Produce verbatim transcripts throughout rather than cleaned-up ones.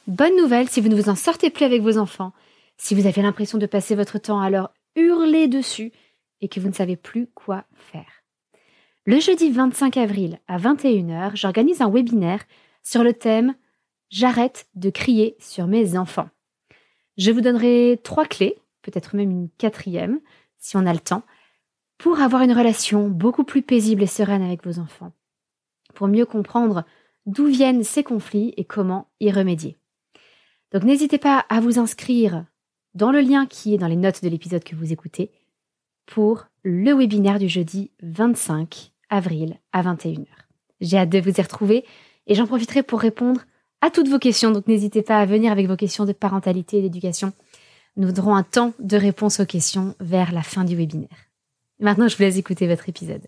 Bonne nouvelle si vous ne vous en sortez plus avec vos enfants, si vous avez l'impression de passer votre temps à leur hurler dessus et que vous ne savez plus quoi faire. Le jeudi vingt-cinq avril à vingt et une heures, j'organise un webinaire sur le thème « J'arrête de crier sur mes enfants ». Je vous donnerai trois clés, peut-être même une quatrième, si on a le temps, pour avoir une relation beaucoup plus paisible et sereine avec vos enfants, pour mieux comprendre d'où viennent ces conflits et comment y remédier. Donc n'hésitez pas à vous inscrire dans le lien qui est dans les notes de l'épisode que vous écoutez pour le webinaire du jeudi vingt-cinq avril à vingt et une heures. J'ai hâte de vous y retrouver et j'en profiterai pour répondre à toutes vos questions. Donc n'hésitez pas à venir avec vos questions de parentalité et d'éducation. Nous aurons un temps de réponse aux questions vers la fin du webinaire. Maintenant, je vous laisse écouter votre épisode.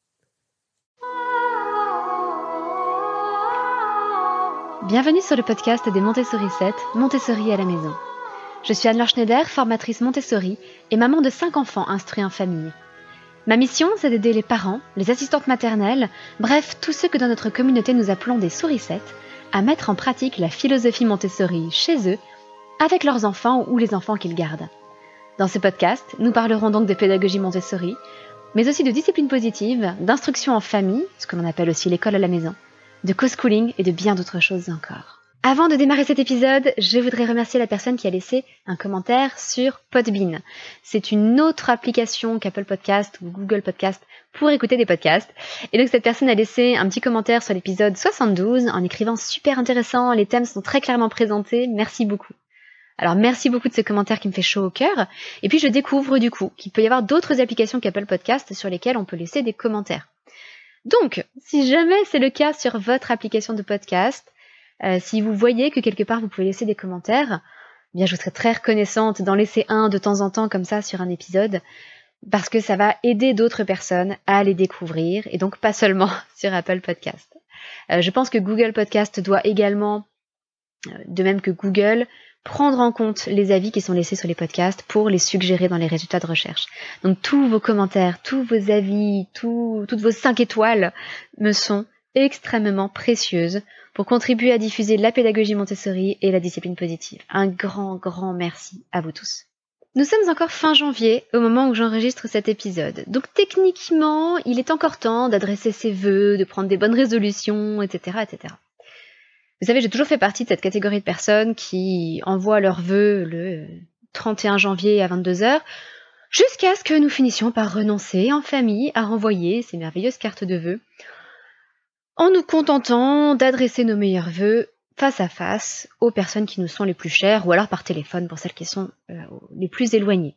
Bienvenue sur le podcast des Montessori sept, Montessori à la maison. Je suis Anne-Laure Schneider, formatrice Montessori et maman de cinq enfants instruits en famille. Ma mission, c'est d'aider les parents, les assistantes maternelles, bref, tous ceux que dans notre communauté nous appelons des sourissettes, à mettre en pratique la philosophie Montessori chez eux, avec leurs enfants ou les enfants qu'ils gardent. Dans ce podcast, nous parlerons donc de pédagogie Montessori, mais aussi de discipline positive, d'instruction en famille, ce que l'on appelle aussi l'école à la maison, de co-schooling et de bien d'autres choses encore. Avant de démarrer cet épisode, je voudrais remercier la personne qui a laissé un commentaire sur Podbean. C'est une autre application qu'Apple Podcast ou Google Podcast pour écouter des podcasts. Et donc cette personne a laissé un petit commentaire sur l'épisode soixante-douze en écrivant « Super intéressant, les thèmes sont très clairement présentés, merci beaucoup ». Alors merci beaucoup de ce commentaire qui me fait chaud au cœur. Et puis je découvre du coup qu'il peut y avoir d'autres applications qu'Apple Podcast sur lesquelles on peut laisser des commentaires. Donc, si jamais c'est le cas sur votre application de podcast, euh, si vous voyez que quelque part vous pouvez laisser des commentaires, eh bien je vous serais très reconnaissante d'en laisser un de temps en temps comme ça sur un épisode, parce que ça va aider d'autres personnes à les découvrir, et donc pas seulement sur Apple Podcast. Euh, je pense que Google Podcast doit également, euh, de même que Google, prendre en compte les avis qui sont laissés sur les podcasts pour les suggérer dans les résultats de recherche. Donc tous vos commentaires, tous vos avis, tout, toutes vos cinq étoiles me sont extrêmement précieuses pour contribuer à diffuser la pédagogie Montessori et la discipline positive. Un grand, grand merci à vous tous. Nous sommes encore fin janvier au moment où j'enregistre cet épisode. Donc techniquement, il est encore temps d'adresser ses vœux, de prendre des bonnes résolutions, et cetera, et cetera. Vous savez, j'ai toujours fait partie de cette catégorie de personnes qui envoient leurs vœux le trente et un janvier à vingt-deux heures, jusqu'à ce que nous finissions par renoncer en famille à renvoyer ces merveilleuses cartes de vœux, en nous contentant d'adresser nos meilleurs vœux face à face aux personnes qui nous sont les plus chères, ou alors par téléphone pour celles qui sont euh, les plus éloignées.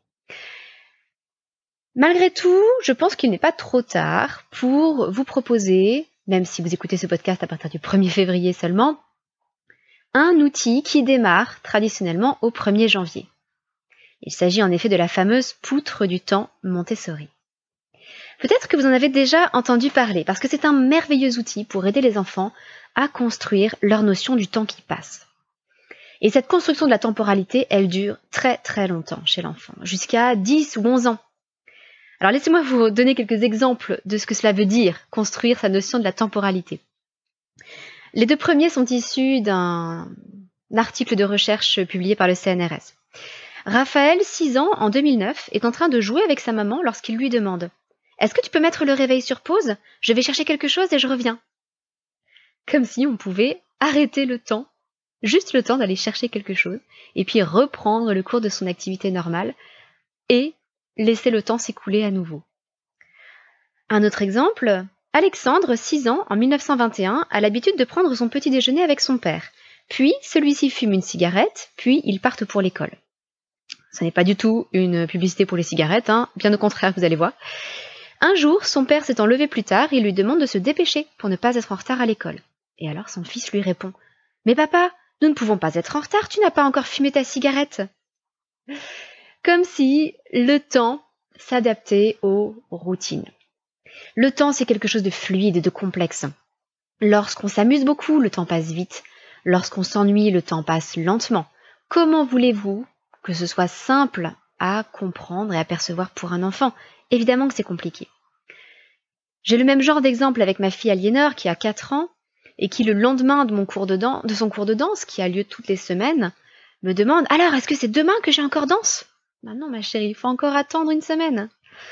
Malgré tout, je pense qu'il n'est pas trop tard pour vous proposer, même si vous écoutez ce podcast à partir du premier février seulement, un outil qui démarre traditionnellement au premier janvier. Il s'agit en effet de la fameuse poutre du temps Montessori. Peut-être que vous en avez déjà entendu parler, parce que c'est un merveilleux outil pour aider les enfants à construire leur notion du temps qui passe. Et cette construction de la temporalité, elle dure très très longtemps chez l'enfant, jusqu'à dix ou onze ans. Alors laissez-moi vous donner quelques exemples de ce que cela veut dire, construire sa notion de la temporalité. Les deux premiers sont issus d'un article de recherche publié par le C N R S. Raphaël, six ans, en deux mille neuf, est en train de jouer avec sa maman lorsqu'il lui demande « Est-ce que tu peux mettre le réveil sur pause ? Je vais chercher quelque chose et je reviens. » Comme si on pouvait arrêter le temps, juste le temps d'aller chercher quelque chose, et puis reprendre le cours de son activité normale et laisser le temps s'écouler à nouveau. Un autre exemple, Alexandre, six ans, en mille neuf cent vingt et un, a l'habitude de prendre son petit déjeuner avec son père. Puis, celui-ci fume une cigarette, puis ils partent pour l'école. Ce n'est pas du tout une publicité pour les cigarettes, hein, bien au contraire, vous allez voir. Un jour, son père s'étant levé plus tard, il lui demande de se dépêcher pour ne pas être en retard à l'école. Et alors son fils lui répond « Mais papa, nous ne pouvons pas être en retard, tu n'as pas encore fumé ta cigarette !» Comme si le temps s'adaptait aux routines. Le temps, c'est quelque chose de fluide et de complexe. Lorsqu'on s'amuse beaucoup, le temps passe vite. Lorsqu'on s'ennuie, le temps passe lentement. Comment voulez-vous que ce soit simple à comprendre et à percevoir pour un enfant? Évidemment que c'est compliqué. J'ai le même genre d'exemple avec ma fille Aliénor qui a quatre ans et qui le lendemain de mon cours de danse, de son cours de danse, qui a lieu toutes les semaines, me demande « Alors, est-ce que c'est demain que j'ai encore danse ?» Ben non, ma chérie, il faut encore attendre une semaine.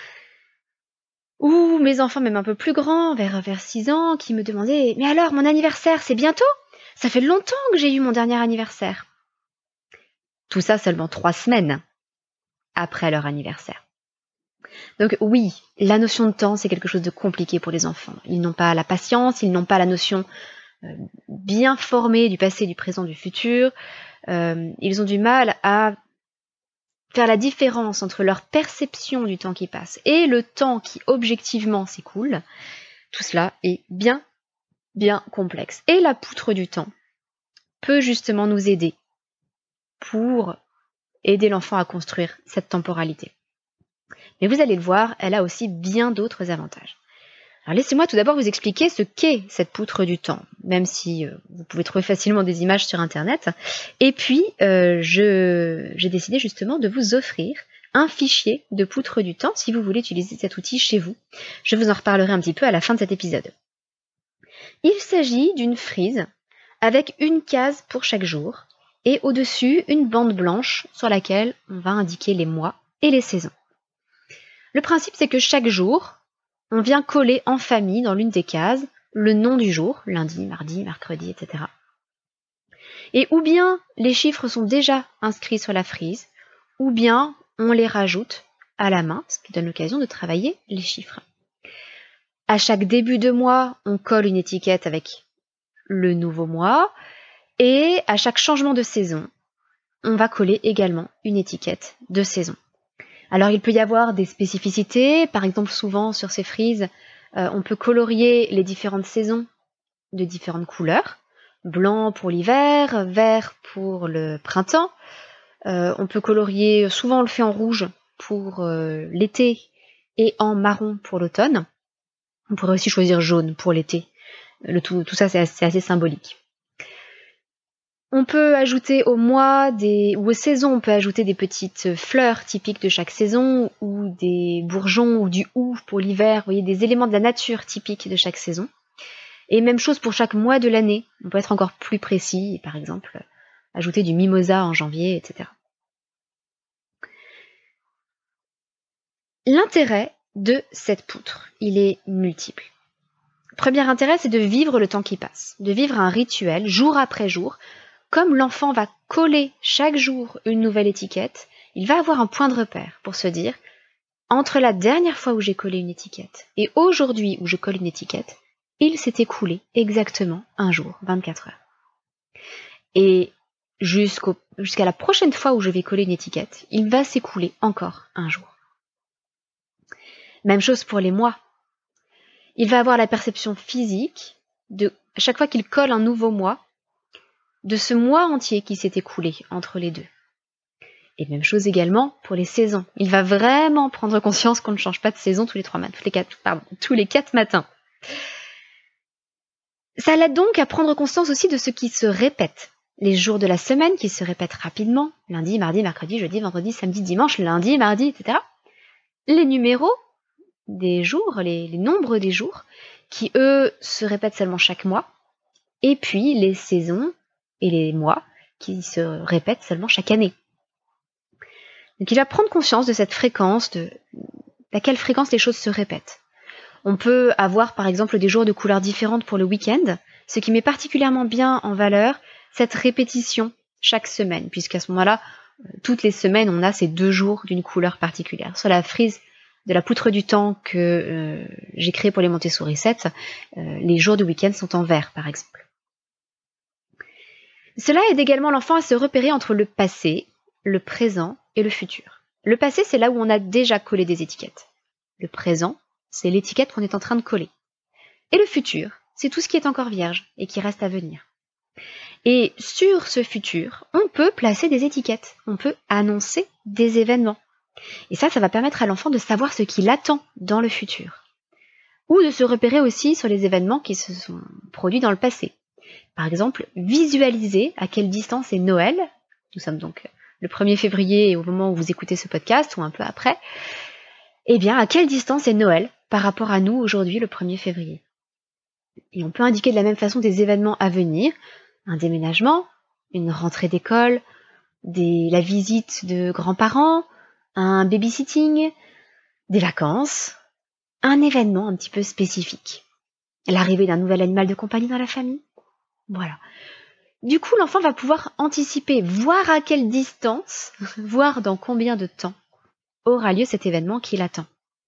Ou mes enfants, même un peu plus grands, vers, vers six ans, qui me demandaient « Mais alors, mon anniversaire, c'est bientôt ? Ça fait longtemps que j'ai eu mon dernier anniversaire. » Tout ça seulement trois semaines après leur anniversaire. Donc oui, la notion de temps, c'est quelque chose de compliqué pour les enfants. Ils n'ont pas la patience, ils n'ont pas la notion euh, bien formée du passé, du présent, du futur. Euh, ils ont du mal à faire la différence entre leur perception du temps qui passe et le temps qui objectivement s'écoule. Tout cela est bien, bien complexe. Et la poutre du temps peut justement nous aider pour aider l'enfant à construire cette temporalité. Mais vous allez le voir, elle a aussi bien d'autres avantages. Alors laissez-moi tout d'abord vous expliquer ce qu'est cette poutre du temps, même si euh, vous pouvez trouver facilement des images sur Internet. Et puis, euh, je, j'ai décidé justement de vous offrir un fichier de poutre du temps si vous voulez utiliser cet outil chez vous. Je vous en reparlerai un petit peu à la fin de cet épisode. Il s'agit d'une frise avec une case pour chaque jour et au-dessus une bande blanche sur laquelle on va indiquer les mois et les saisons. Le principe, c'est que chaque jour, on vient coller en famille dans l'une des cases le nom du jour, lundi, mardi, mercredi, et cetera. Et ou bien les chiffres sont déjà inscrits sur la frise, ou bien on les rajoute à la main, ce qui donne l'occasion de travailler les chiffres. À chaque début de mois, on colle une étiquette avec le nouveau mois, et à chaque changement de saison, on va coller également une étiquette de saison. Alors il peut y avoir des spécificités, par exemple souvent sur ces frises, euh, on peut colorier les différentes saisons de différentes couleurs, blanc pour l'hiver, vert pour le printemps, euh, on peut colorier, souvent on le fait en rouge pour euh, l'été et en marron pour l'automne, on pourrait aussi choisir jaune pour l'été, le tout, tout ça c'est assez, c'est assez symbolique. On peut ajouter au mois des, ou aux saisons, on peut ajouter des petites fleurs typiques de chaque saison ou des bourgeons ou du hou pour l'hiver, vous voyez, des éléments de la nature typiques de chaque saison. Et même chose pour chaque mois de l'année, on peut être encore plus précis, et par exemple ajouter du mimosa en janvier, et cetera. L'intérêt de cette poutre, il est multiple. Premier intérêt, c'est de vivre le temps qui passe, de vivre un rituel jour après jour. Comme l'enfant va coller chaque jour une nouvelle étiquette, il va avoir un point de repère pour se dire « Entre la dernière fois où j'ai collé une étiquette et aujourd'hui où je colle une étiquette, il s'est écoulé exactement un jour, vingt-quatre heures. » Et jusqu'au, jusqu'à la prochaine fois où je vais coller une étiquette, il va s'écouler encore un jour. Même chose pour les mois. Il va avoir la perception physique de, à chaque fois qu'il colle un nouveau mois, de ce mois entier qui s'est écoulé entre les deux. Et même chose également pour les saisons. Il va vraiment prendre conscience qu'on ne change pas de saison tous les trois matins, tous les quatre, pardon, tous les quatre matins. Ça l'aide donc à prendre conscience aussi de ce qui se répète. Les jours de la semaine qui se répètent rapidement, lundi, mardi, mercredi, jeudi, vendredi, samedi, dimanche, lundi, mardi, et cetera. Les numéros des jours, les, les nombres des jours, qui eux se répètent seulement chaque mois. Et puis les saisons et les mois qui se répètent seulement chaque année. Donc il va prendre conscience de cette fréquence, de à quelle fréquence les choses se répètent. On peut avoir par exemple des jours de couleurs différentes pour le week-end, ce qui met particulièrement bien en valeur cette répétition chaque semaine, puisqu'à ce moment-là, toutes les semaines, on a ces deux jours d'une couleur particulière. Sur la frise de la poutre du temps que euh, j'ai créée pour les Montessori sept, euh, les jours de week-end sont en vert par exemple. Cela aide également l'enfant à se repérer entre le passé, le présent et le futur. Le passé, c'est là où on a déjà collé des étiquettes. Le présent, c'est l'étiquette qu'on est en train de coller. Et le futur, c'est tout ce qui est encore vierge et qui reste à venir. Et sur ce futur, on peut placer des étiquettes, on peut annoncer des événements. Et ça, ça va permettre à l'enfant de savoir ce qu'il attend dans le futur. Ou de se repérer aussi sur les événements qui se sont produits dans le passé. Par exemple, visualiser à quelle distance est Noël. Nous sommes donc le premier février au moment où vous écoutez ce podcast ou un peu après. Eh bien, à quelle distance est Noël par rapport à nous aujourd'hui le premier février ? Et on peut indiquer de la même façon des événements à venir, un déménagement, une rentrée d'école, des, la visite de grands-parents, un babysitting, des vacances, un événement un petit peu spécifique. L'arrivée d'un nouvel animal de compagnie dans la famille. Voilà. Du coup, l'enfant va pouvoir anticiper, voir à quelle distance, voir dans combien de temps aura lieu cet événement qu'il attend.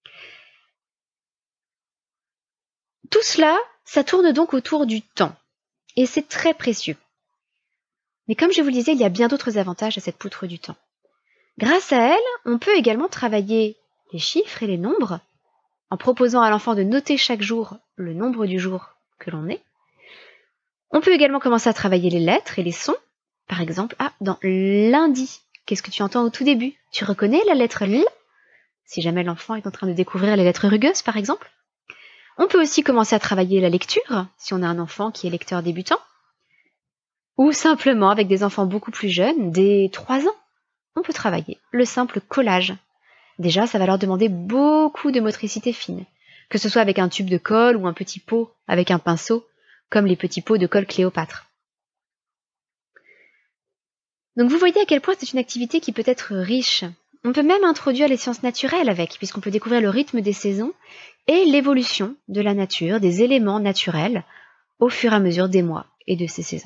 Tout cela, ça tourne donc autour du temps. Et c'est très précieux. Mais comme je vous le disais, il y a bien d'autres avantages à cette poutre du temps. Grâce à elle, on peut également travailler les chiffres et les nombres, en proposant à l'enfant de noter chaque jour le nombre du jour que l'on est. On peut également commencer à travailler les lettres et les sons. Par exemple, ah, dans lundi, qu'est-ce que tu entends au tout début? Tu reconnais la lettre L? Si jamais l'enfant est en train de découvrir les lettres rugueuses, par exemple. On peut aussi commencer à travailler la lecture, si on a un enfant qui est lecteur débutant. Ou simplement, avec des enfants beaucoup plus jeunes, dès trois ans, on peut travailler le simple collage. Déjà, ça va leur demander beaucoup de motricité fine, que ce soit avec un tube de colle ou un petit pot avec un pinceau, comme les petits pots de colle Cléopâtre. Donc vous voyez à quel point c'est une activité qui peut être riche. On peut même introduire les sciences naturelles avec, puisqu'on peut découvrir le rythme des saisons et l'évolution de la nature, des éléments naturels, au fur et à mesure des mois et de ces saisons.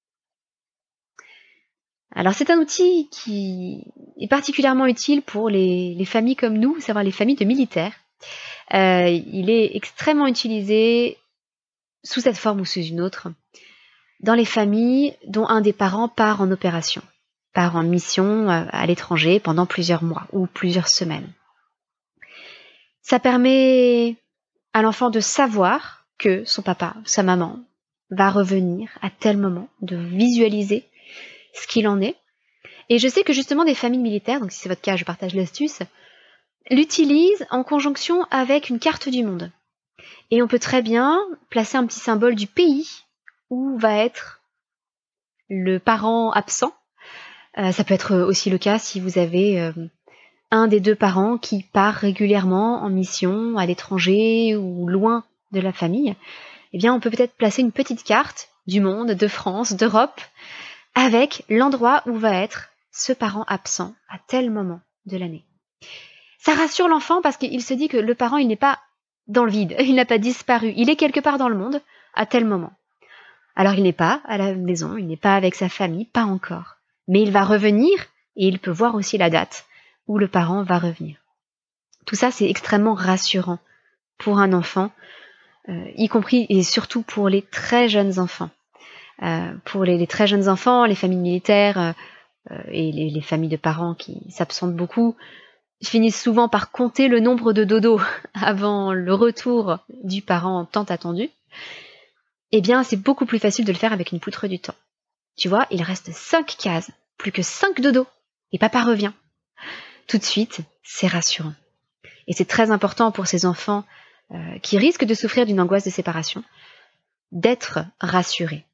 Alors c'est un outil qui est particulièrement utile pour les, les familles comme nous, savoir les familles de militaires. Euh, il est extrêmement utilisé sous cette forme ou sous une autre dans les familles dont un des parents part en opération, part en mission à l'étranger pendant plusieurs mois ou plusieurs semaines. Ça permet à l'enfant de savoir que son papa, sa maman, va revenir à tel moment, de visualiser ce qu'il en est. Et je sais que justement des familles militaires, donc si c'est votre cas, je partage l'astuce, l'utilisent en conjonction avec une carte du monde. Et on peut très bien placer un petit symbole du pays où va être le parent absent. Euh, ça peut être aussi le cas si vous avez euh, un des deux parents qui part régulièrement en mission à l'étranger ou loin de la famille. Eh bien, on peut peut-être placer une petite carte du monde, de France, d'Europe, avec l'endroit où va être ce parent absent à tel moment de l'année. Ça rassure l'enfant parce qu'il se dit que le parent, il n'est pas dans le vide, il n'a pas disparu, il est quelque part dans le monde à tel moment. Alors il n'est pas à la maison, il n'est pas avec sa famille, pas encore. Mais il va revenir et il peut voir aussi la date où le parent va revenir. Tout ça, c'est extrêmement rassurant pour un enfant, euh, y compris et surtout pour les très jeunes enfants. Euh, pour les, les très jeunes enfants, les familles militaires euh, et les, les familles de parents qui s'absentent beaucoup finissent souvent par compter le nombre de dodos avant le retour du parent tant attendu. Eh bien, c'est beaucoup plus facile de le faire avec une poutre du temps. Tu vois, il reste cinq cases, plus que cinq dodos, et papa revient. Tout de suite, c'est rassurant. Et c'est très important pour ces enfants euh, qui risquent de souffrir d'une angoisse de séparation, d'être rassurés.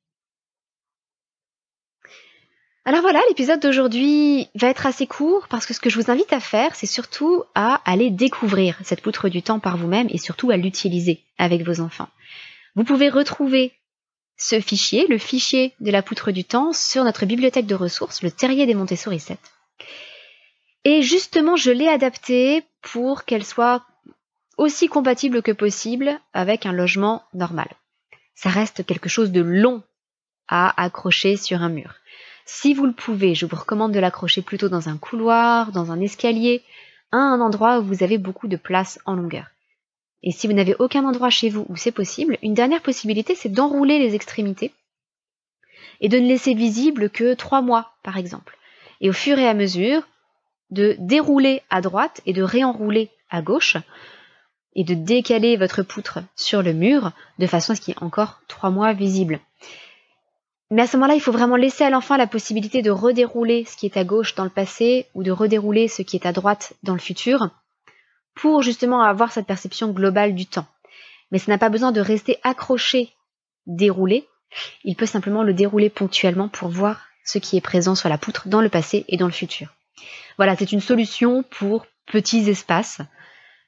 Alors voilà, l'épisode d'aujourd'hui va être assez court parce que ce que je vous invite à faire, c'est surtout à aller découvrir cette poutre du temps par vous-même et surtout à l'utiliser avec vos enfants. Vous pouvez retrouver ce fichier, le fichier de la poutre du temps, sur notre bibliothèque de ressources, le Terrier des Montessori sept. Et justement, je l'ai adapté pour qu'elle soit aussi compatible que possible avec un logement normal. Ça reste quelque chose de long à accrocher sur un mur. Si vous le pouvez, je vous recommande de l'accrocher plutôt dans un couloir, dans un escalier, à un endroit où vous avez beaucoup de place en longueur. Et si vous n'avez aucun endroit chez vous où c'est possible, une dernière possibilité, c'est d'enrouler les extrémités et de ne laisser visible que trois mois, par exemple. Et au fur et à mesure, de dérouler à droite et de réenrouler à gauche et de décaler votre poutre sur le mur de façon à ce qu'il y ait encore trois mois visible. Mais à ce moment-là, il faut vraiment laisser à l'enfant la possibilité de redérouler ce qui est à gauche dans le passé ou de redérouler ce qui est à droite dans le futur pour justement avoir cette perception globale du temps. Mais ça n'a pas besoin de rester accroché, déroulé. Il peut simplement le dérouler ponctuellement pour voir ce qui est présent sur la poutre dans le passé et dans le futur. Voilà, c'est une solution pour petits espaces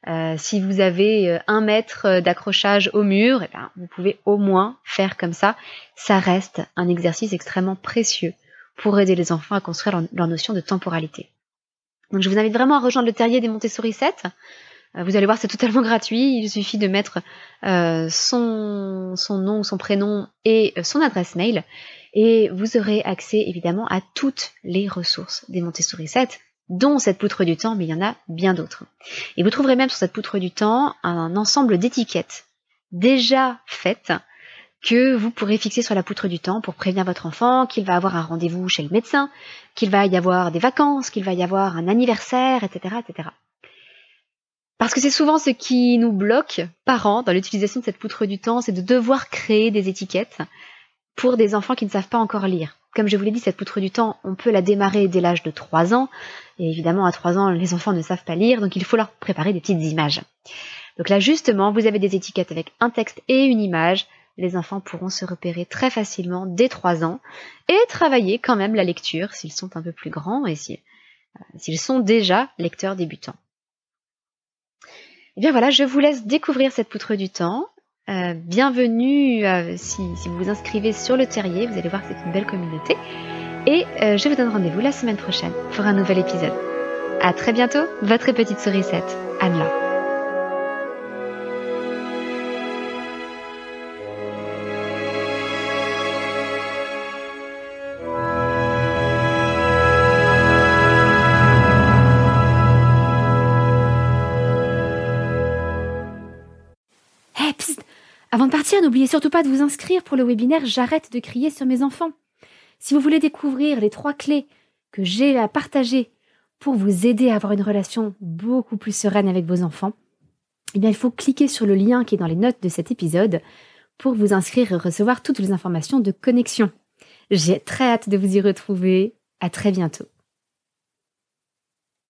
Euh, si vous avez un mètre d'accrochage au mur, eh ben, vous pouvez au moins faire comme ça. Ça reste un exercice extrêmement précieux pour aider les enfants à construire leur, leur notion de temporalité. Donc je vous invite vraiment à rejoindre le terrier des Montessori sept. Euh, vous allez voir, c'est totalement gratuit. Il suffit de mettre euh, son, son nom, son prénom et son adresse mail. Et vous aurez accès évidemment à toutes les ressources des Montessori sept, dont cette poutre du temps, mais il y en a bien d'autres. Et vous trouverez même sur cette poutre du temps un ensemble d'étiquettes déjà faites que vous pourrez fixer sur la poutre du temps pour prévenir votre enfant qu'il va avoir un rendez-vous chez le médecin, qu'il va y avoir des vacances, qu'il va y avoir un anniversaire, et cetera, et cetera. Parce que c'est souvent ce qui nous bloque, parents, dans l'utilisation de cette poutre du temps, c'est de devoir créer des étiquettes pour des enfants qui ne savent pas encore lire. Comme je vous l'ai dit, cette poutre du temps, on peut la démarrer dès l'âge de trois ans. Et évidemment, à trois ans, les enfants ne savent pas lire, donc il faut leur préparer des petites images. Donc là, justement, vous avez des étiquettes avec un texte et une image. Les enfants pourront se repérer très facilement dès trois ans et travailler quand même la lecture s'ils sont un peu plus grands et si, euh, s'ils sont déjà lecteurs débutants. Et bien voilà, je vous laisse découvrir cette poutre du temps. Euh, bienvenue euh, si, si vous vous inscrivez sur le terrier, vous allez voir que c'est une belle communauté. Et euh, je vous donne rendez-vous la semaine prochaine pour un nouvel épisode. À très bientôt, votre petite sourisette, Anne-La. Hey, psst. Avant de partir, n'oubliez surtout pas de vous inscrire pour le webinaire « J'arrête de crier sur mes enfants ». Si vous voulez découvrir les trois clés que j'ai à partager pour vous aider à avoir une relation beaucoup plus sereine avec vos enfants, eh bien, il faut cliquer sur le lien qui est dans les notes de cet épisode pour vous inscrire et recevoir toutes les informations de connexion. J'ai très hâte de vous y retrouver. À très bientôt.